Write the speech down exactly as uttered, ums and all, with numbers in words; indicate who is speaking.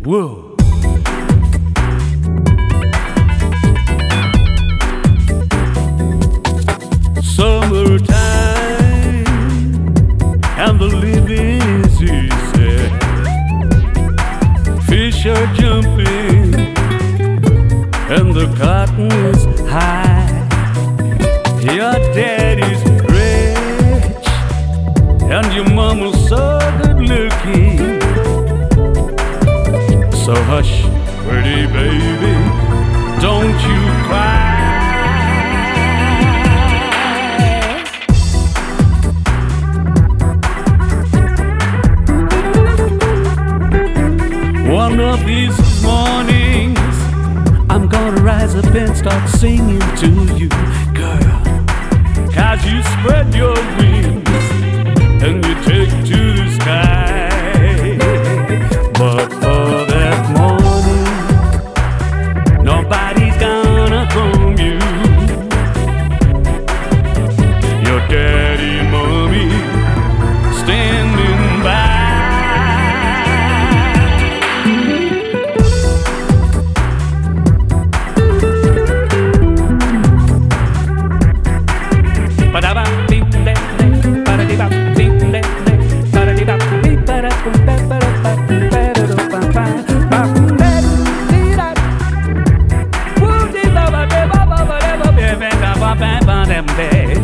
Speaker 1: Whoa. Summertime and the living is easy. Fish are jumping and the cotton is high. Your daddy's rich and your mama's so good looking. So hush, pretty baby, don't you cry. One of these mornings I'm gonna rise up and start singing to you, girl. 'Cause you spread your wings and you take to the sky. But for that morning, nobody's gonna harm you. Your daddy, mommy, standing by. Bam, bam, bam.